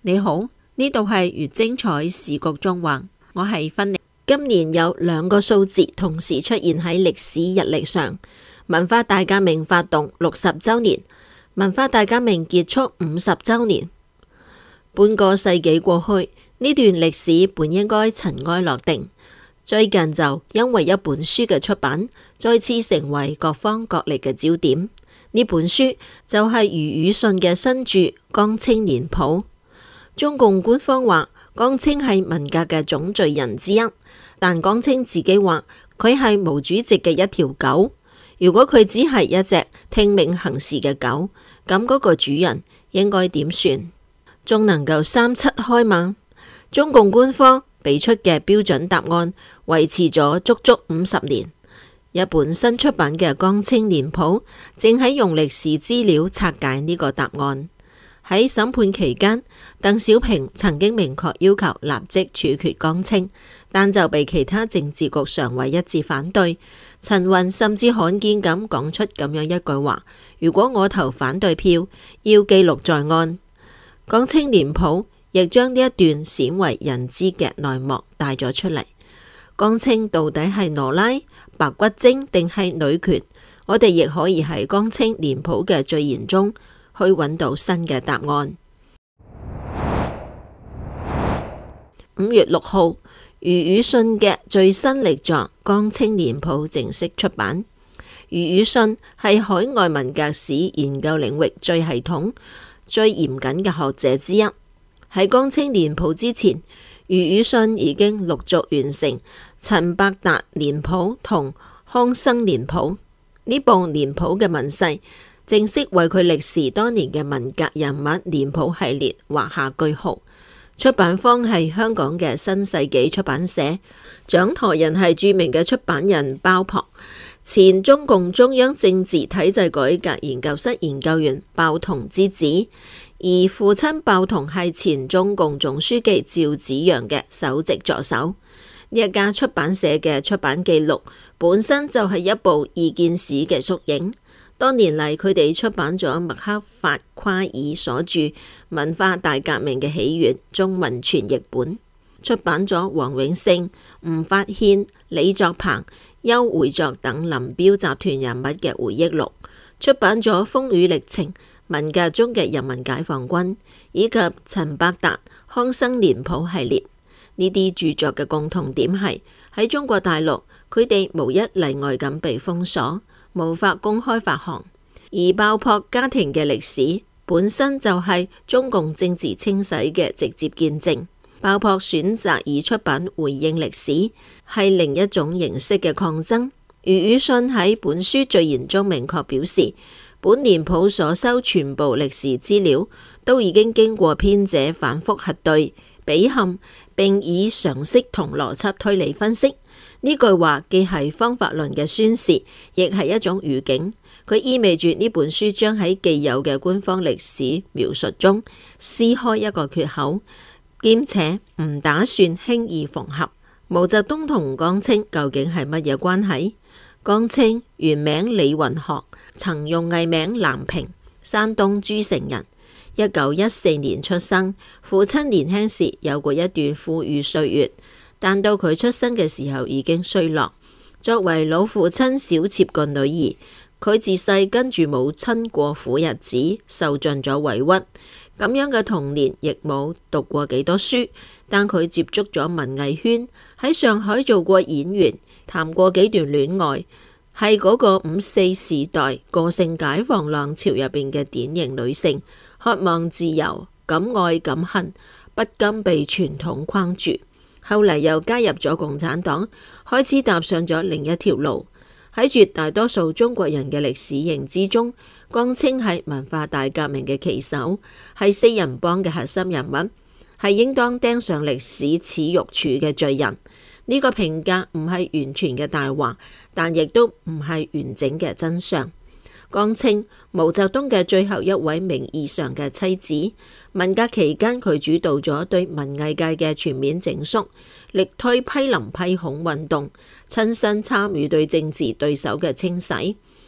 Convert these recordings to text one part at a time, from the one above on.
你好，呢度係越精彩時局縱橫，我係芬妮。今年有兩個數字同時出現喺歷史日曆上：文化大革命發動60週年，文化大革命結束50週年。半個世紀過去，呢段歷史本應該塵埃落定，最近就因為一本書嘅出版，再次成為各方角力嘅焦點。呢本書就係余宇信嘅新著《江青年譜》。中共官方話江青係文革嘅總罪人之一，但江青自己話佢係毛主席嘅一條狗。如果佢只係一隻聽命行事嘅狗，咁嗰個主人應該點算？仲能夠3七開嗎？中共官方俾出嘅標準答案維持咗足足50年。一本新出版嘅《江青年譜》正喺用歷史資料拆解呢個答案。喺審判期間，鄧小平曾經明確要求立即處決江青，但就被其他政治局常委一致反對。陳雲甚至罕見咁講出咁樣一句話：如果我投反對票，要記錄在案。《江青年譜》亦將呢一段鮮為人知嘅內幕帶咗出嚟。江青到底係羅拉、白骨精定係女權？我哋亦可以喺《江青年譜》嘅序言中去揾到新嘅答案。5月6號，余宇信嘅最新力作《江青年譜》正式出版。余宇信係海外文革史研究領域最系統、最嚴謹嘅學者之一。喺《江青年譜》之前，余宇信已經陸續完成陳伯達年譜同康生年譜。呢部年譜嘅問世，正式為佢歷時多年嘅文革人物年譜系列畫下句號。出版方係香港嘅新世紀出版社，掌舵人係著名嘅出版人鮑樸，前中共中央政治體制改革研究室研究員鮑彤之子，而父親鮑彤係前中共總書記趙紫陽嘅首席助手。呢一家出版社嘅出版記錄本身就係一部意見史嘅縮影。多年嚟，佢哋出版咗麥克法夸爾所著《文化大革命嘅起源》中文全譯本，出版咗黃永勝、吳法憲、李作鵬、邱會作等林彪集團人物嘅回憶錄，出版咗《風雨歷程》、文革中嘅人民解放軍以及陳伯達、康生年譜系列。呢啲著作嘅共同點係喺中國大陸，佢哋無一例外咁被封鎖，無法公開發行。而鮑樸家庭嘅歷史本身就係中共政治清洗嘅直接見證。鮑樸選擇以出版回應歷史，係另一種形式嘅抗爭。余宇信喺本書序言中明確表示，本年譜所收全部歷史資料都已經經過編者反覆核對、比勘，並以常識同邏輯推理分析。呢句話既係方法論嘅宣示，亦係一種預警。佢意味住呢本書將喺既有嘅官方歷史描述中撕開一個缺口，兼且唔打算輕易縫合。毛澤東同江青究竟係乜嘢關係？江青原名李雲學，曾用藝名南平，山東諸城人。1914年出生，父親年輕時有過一段富裕歲月，但到佢出生嘅時候已經衰落。作為老父親小妾個女兒，佢自細跟住母親過苦日子，受盡咗委屈。咁樣嘅童年亦冇讀過幾多書，但佢接觸咗文藝圈，喺上海做過演員，談過幾段戀愛，係嗰個5·4時代個性解放浪潮入邊嘅典型女性。渴望自由，敢愛敢恨，不甘被傳統框住。後嚟又加入咗共產黨，開始踏上咗另一條路。喺絕大多數中國人嘅歷史認知中，江青係文化大革命嘅旗手，係四人幫嘅核心人物，係應當釘上歷史恥辱柱嘅罪人。呢個評價唔係完全嘅大話，但亦都唔係完整嘅真相。江青，毛澤東嘅最後一位名義上嘅妻子。文革期間，佢主導咗對文藝界嘅全面整肅，力推批林批孔運動，親身參與對政治對手嘅清洗。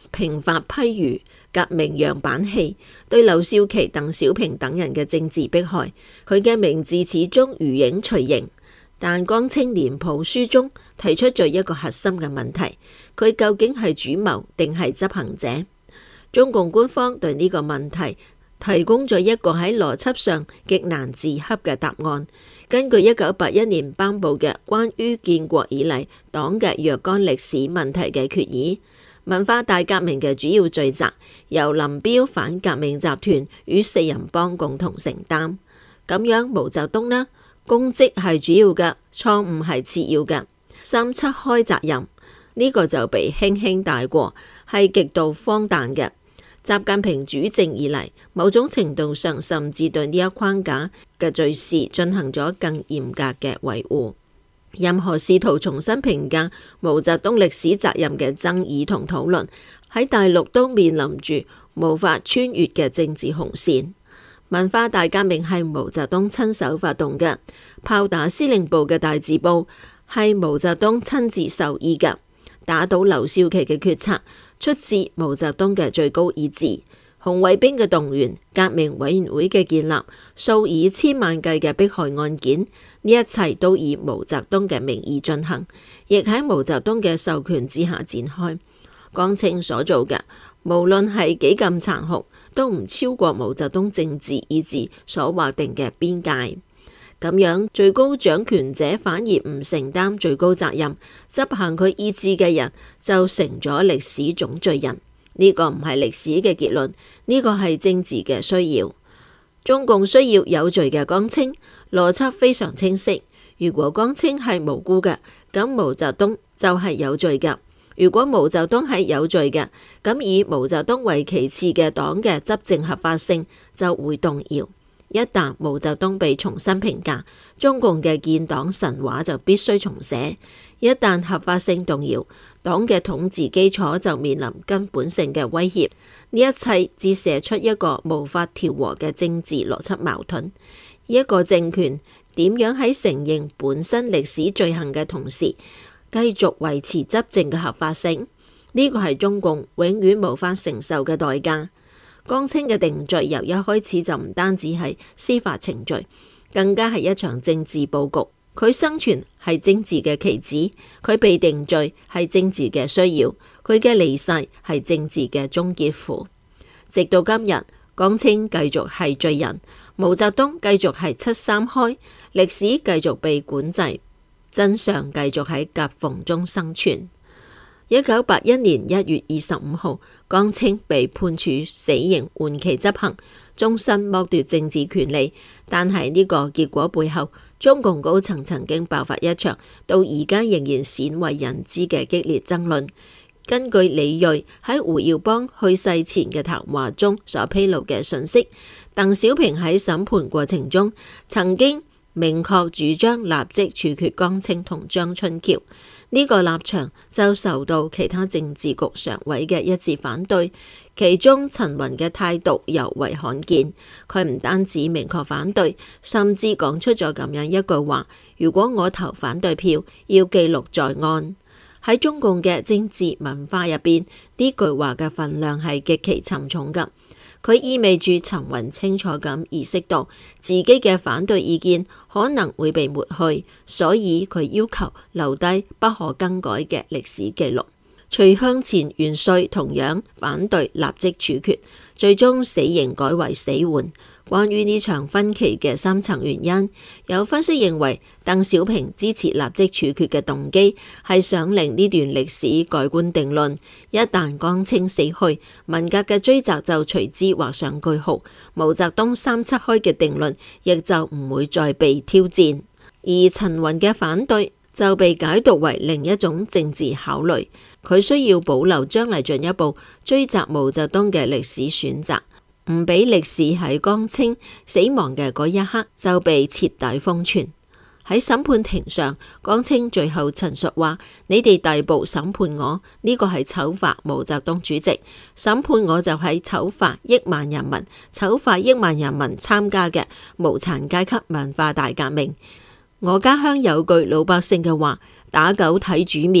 平發批語、革命樣板戲，對劉少奇、鄧小平等人嘅政治迫害。佢嘅名字始終如影隨形，但江青年譜書中提出咗一個核心嘅問題：佢究竟係主謀定係執行者？中共官方對呢個問題提供咗一個喺邏輯上極難自洽嘅答案。根據1981年頒布嘅關於建國以嚟黨嘅若干歷史問題嘅決議，文化大革命嘅主要罪責由林彪反革命集團與四人幫共同承擔。咁樣毛澤東呢？功績係主要嘅，錯誤係次要嘅。3·7開責任呢個就被輕輕帶過，係極度荒誕嘅。習近平主政以嚟，某種程度上甚至對呢一框架嘅敘事進行咗更嚴格嘅維護。任何試圖重新評價毛澤東歷史責任嘅爭議同討論，喺大陸都面臨住無法穿越嘅政治紅線。文化大革命係毛澤東親手發動嘅，炮打司令部嘅大字報係毛澤東親自授意嘅，打倒劉少奇嘅決策出自毛澤東嘅最高意志。紅衛兵嘅動員、革命委員會嘅建立、數以千萬計嘅迫害案件，呢一切都以毛澤東嘅名義進行，亦喺毛澤東嘅授權之下展開。江青所做嘅，無論係幾咁殘酷，都唔超過毛澤東政治意志所劃定嘅邊界。咁樣最高掌權者反而唔承擔最高責任，執行佢意志嘅人就成咗歷史總罪人。呢個唔係歷史嘅結論，呢個係政治嘅需要。中共需要有罪嘅江青，邏輯非常清晰。如果江青係無辜嘅，咁毛澤東就係有罪嘅；如果毛澤東係有罪嘅，咁以毛澤東為其次嘅黨嘅執政合法性就會動搖。一旦毛澤東被重新評價，中共嘅建黨神話就必須重寫。一旦合法性動搖，黨嘅統治基礎就面臨根本性嘅威脅。呢一切折射出一個無法調和嘅政治邏輯矛盾。一個政權點樣喺承認本身歷史罪行嘅同時，繼續維持執政嘅合法性？呢個係中共永遠無法承受嘅代價。江青嘅定罪由一開始就唔單止係司法程序，更加係一場政治佈局。佢生存係政治嘅棋子，佢被定罪係政治嘅需要，佢嘅離世係政治嘅終結符。直到今日，江青繼續係罪人，毛澤東繼續係7·3開，歷史繼續被管制，真相繼續喺夾縫中生存。1981年1月25號，江青被判處死刑緩期執行，終身剝奪政治權利。但係呢個結果背後，中共高層曾經爆發一場到而家仍然鮮為人知嘅激烈爭論。根據李銳喺胡耀邦去世前嘅談話中所披露嘅信息，鄧小平喺審判過程中曾經明確主張立即處決江青同張春橋。呢個立場就受到其他政治局常委嘅一致反對，其中陳雲嘅態度尤為罕見。佢唔單止明確反對，甚至講出咗咁樣一句話：如果我投反對票，要記錄在案。喺中共嘅政治文化入邊，呢句話嘅分量係極其沉重㗎。佢意味住陳雲清楚咁意識到自己嘅反對意見可能會被抹去，所以佢要求留低不可更改嘅歷史記錄。徐向前元帥同樣反對立即處決，最終死刑改為死緩。關於呢場分歧嘅深層原因，有分析認為鄧小平支持立即處決嘅動機係想令呢段歷史蓋棺定論。一旦江青死去，文革嘅追責就隨之畫上句號，毛澤東3·7開嘅定論亦就唔會再被挑戰。而陳雲嘅反對就被解讀為另一種政治考慮，佢需要保留將嚟進一步追責毛澤東嘅歷史選擇，唔俾歷史喺江青死亡嘅嗰一刻就被徹底封存。喺審判庭上，江青最後陳述話：你哋逮捕審判我，呢個係醜化毛澤東主席，審判我就係醜化億萬人民，醜化億萬人民參加嘅無產階級文化大革命。我家鄉有句老百姓嘅話：打狗睇主面，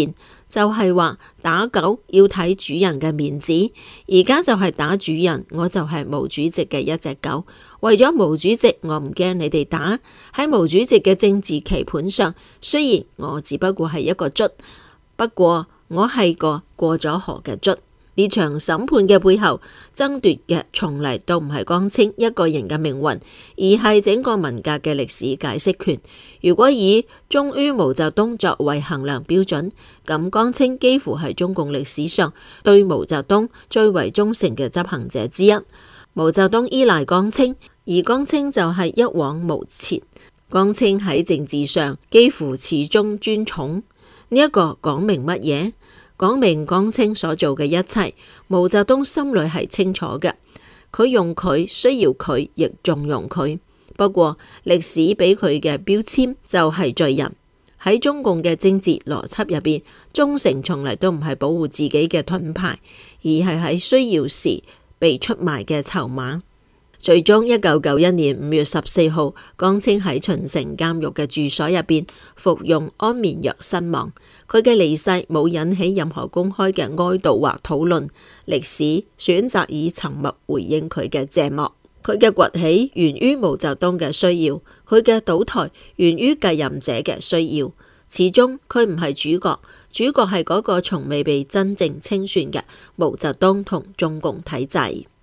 就係話打狗要睇主人嘅面子，而家就係打主人，我就係毛主席嘅一隻狗。為咗毛主席，我唔驚你哋打。喺毛主席嘅政治棋盤上，雖然我只不過係一個卒，不過我係個過咗河嘅卒。呢場審判嘅背後爭奪嘅從嚟都唔係江青一個人嘅命運，而係整個文革嘅歷史解釋權。如果以忠於毛澤東作為衡量標準，咁江青幾乎係中共歷史上對毛澤東最為忠誠嘅執行者之一。毛澤東依賴江青，而江青就係一往無前。江青喺政治上幾乎始終尊崇。呢一個講明乜嘢？講明江青所做嘅一切，毛澤東心裏係清楚嘅。佢用佢，需要佢，亦縱容佢。不過歷史俾佢嘅標籤就係罪人。喺中共嘅政治邏輯入邊，忠誠從嚟都唔係保護自己嘅盾牌，而係喺需要時被出賣嘅籌碼。最終1991年5月14號，江青喺秦城監獄嘅住所入邊服用安眠藥身亡。佢嘅離世冇引起任何公開嘅哀悼或討論，歷史選擇以沉默回應佢嘅謝幕。佢嘅崛起源於毛澤東嘅需要，佢嘅倒台源於繼任者嘅需要。始終佢唔係主角，主角係嗰個從未被真正清算嘅毛澤東同中共體制。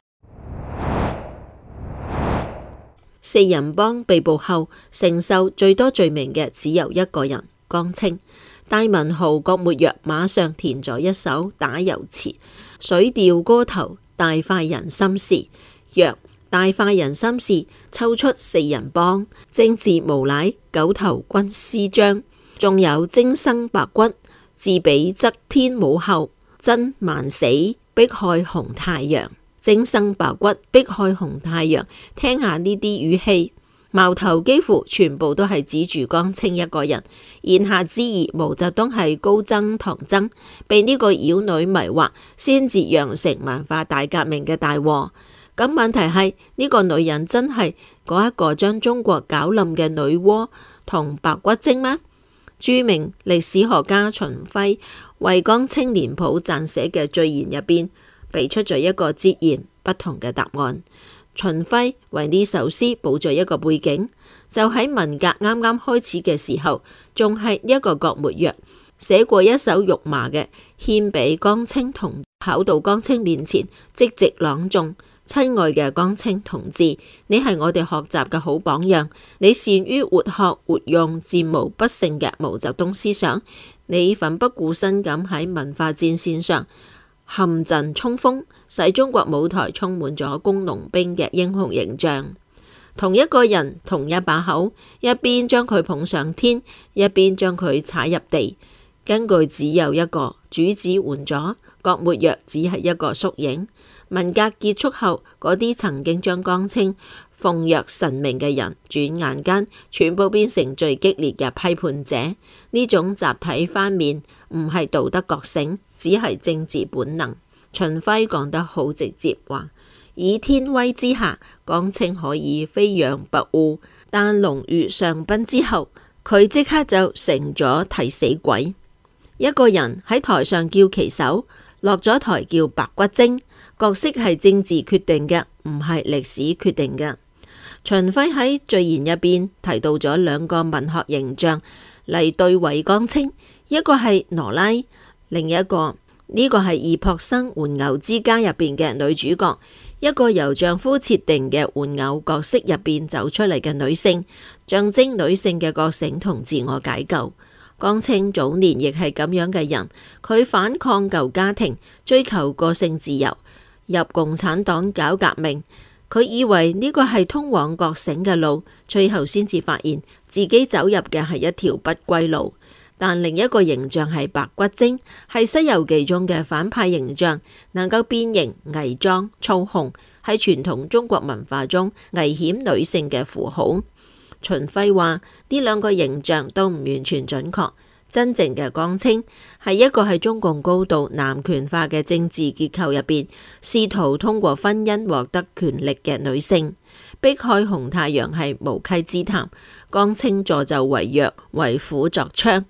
四人幫被捕後，承受最多罪名嘅只有一個人，江青。戴文豪、郭沫若馬上填咗一首打油詞，水調歌頭，大快人心事。若大快人心事，抽出四人幫，政治無賴，九頭軍師章，仲有精生白骨，自比則天武後，真萬死，迫害紅太陽。精生白骨，迫害紅太陽，聽下呢啲語氣，矛頭幾乎全部都係指住江青一個人。言下之意，毛澤東係高僧唐僧，被呢個妖女迷惑，先至釀成文化大革命嘅大禍。咁問題係呢個女人真係嗰一個將中國搞冧嘅女媧同白骨精嗎？著名歷史學家秦暉為江青年譜撰寫嘅序言入邊，俾出咗一個截然不同嘅答案。秦暉為呢首詩補咗一個背景，就喺文革啱啱開始嘅時候，仲係一個郭沫若寫過一首辱罵嘅，獻俾江青同跑到江青面前即席朗誦：親愛嘅江青同志，你係我哋學習嘅好榜樣，你善於活學活用戰無不勝嘅毛澤東思想，你奮不顧身咁喺文化戰線上陷陣衝鋒，使中國舞台充滿咗工農兵嘅英雄形象。同一個人，同一把口，一邊將佢捧上天，一邊將佢踩入地。根據只有一個，主旨換咗，郭沫若只係一個縮影。文革結束後，嗰啲曾經將江青奉若神明嘅人，轉眼間全部變成最激烈嘅批判者。呢種集體翻面唔係道德覺醒，只係政治本能。秦暉講得好直接，話以天威之下，江青可以飛揚跋扈，但龍遇上賓之後，佢即刻就成咗替死鬼。一個人喺台上叫旗手，落咗台叫白骨精。角色係政治決定嘅，唔係歷史決定嘅。秦暉喺序言入邊提到咗兩個文學形象嚟對位江青，一個係羅拉，另一個呢個係易卜生《玩偶之家》入邊嘅女主角，一個由丈夫設定嘅玩偶角色入邊走出嚟嘅女性，象徵女性嘅覺醒同自我解救。江青早年亦係咁樣嘅人，佢反抗舊家庭，追求個性自由，入共產黨搞革命。佢以為呢個係通往覺醒嘅路，最後先至發現自己走入嘅係一條不歸路。但另一個形象係白骨精，係《西遊記》中嘅反派形象，能夠變形、偽裝、操控，喺傳統中國文化中危險女性嘅符號。秦暉話呢兩個形象都唔完全準確，真正嘅江青係一個喺中共高度男權化嘅政治結構入邊，試圖通過婚姻獲得權力嘅女性。迫害紅太陽係無稽之談，江青助紂為虐，為虎作倀。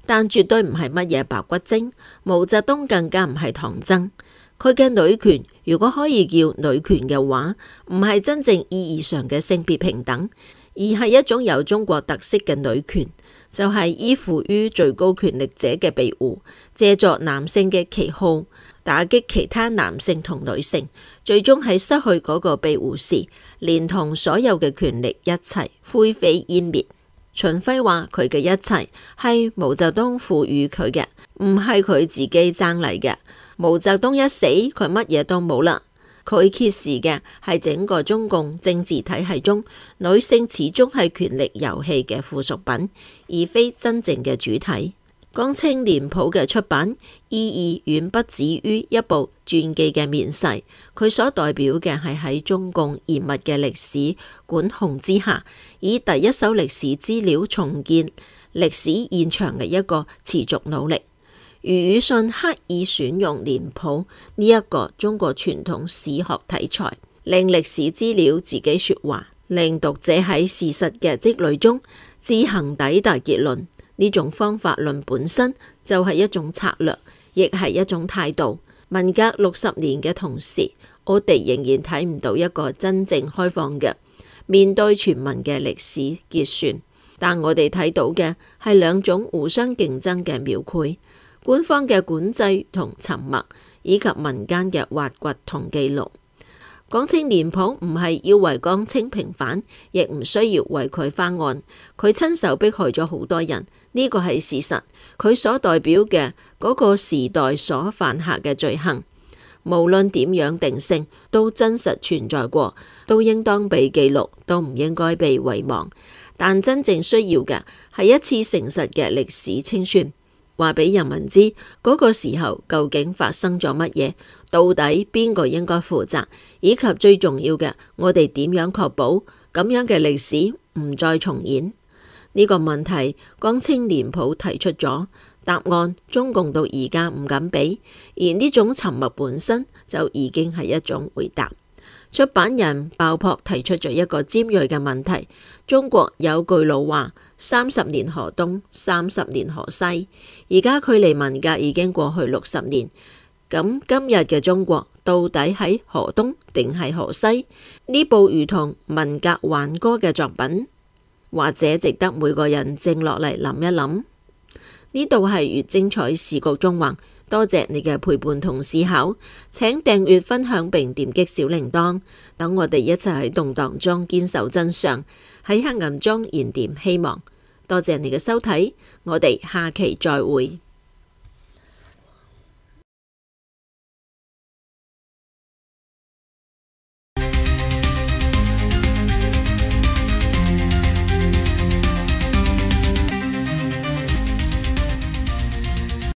但絕對唔係乜嘢白骨精。毛澤東更加唔係唐僧。佢嘅女權，如果可以叫女權嘅話，唔係真正意義上嘅性別平等，而係一種有中國特色嘅女權，就係依附於最高權力者嘅庇護，借助男性嘅旗號打擊其他男性同女性，最終喺失去嗰個庇護時，連同所有嘅權力一齊灰飛煙滅。秦暉話佢嘅一切係毛澤東賦予佢嘅，唔係佢自己爭嚟嘅。毛澤東一死，佢乜嘢都冇啦。佢揭示嘅係整個中共政治體系中，女性始終係權力遊戲嘅附屬品，而非真正嘅主體。江青年譜嘅出版意義遠不止於一部傳記嘅面世，佢所代表嘅係喺中共嚴密嘅歷史管控之下，以第一手歷史資料重建歷史現場嘅一個持續努力。余宇信刻意選用年譜呢一個中國傳統史學題材，令歷史資料自己說話，令讀者喺事實嘅積累中自行抵達結論。呢種方法論本身就係一種策略，亦係一種態度。文革60年嘅同時，我哋仍然睇唔到一個真正開放嘅面對全民嘅歷史結算，但我哋睇到嘅係兩種互相競爭嘅描繪。官方嘅管制同沉默，以及民間嘅挖掘同記錄。江青年譜唔係要為江青平反，亦唔需要為佢翻案。佢親手迫害咗好多人，呢個係事實。佢所代表嘅嗰個時代所犯下嘅罪行，無論點樣定性，都真實存在過，都應當被記錄，都唔應該被遺忘。但真正需要嘅係一次誠實嘅歷史清算。話俾人民知嗰個時候究竟發生咗乜嘢，到底邊個應該負責，以及最重要嘅，我哋點樣確保咁樣嘅歷史唔再重演？呢個問題，江青年譜提出咗答案，中共到而家唔敢俾，而呢種沉默本身就已經係一種回答。出版人鮑樸提出咗一個尖銳嘅問題：中國有句老話，30年河東，30年河西。而家距離文革已經過去60年，咁今日嘅中國到底喺河東定係河西？呢部如同文革挽歌嘅作品，或者值得每個人靜落嚟諗一諗。呢度係越精彩時局中橫。多謝你嘅陪伴同思考，請訂閱、分享並點擊小鈴鐺，等我哋一齊喺動盪中堅守真相，喺黑暗中燃點希望。多謝你嘅收睇，我哋下期再會。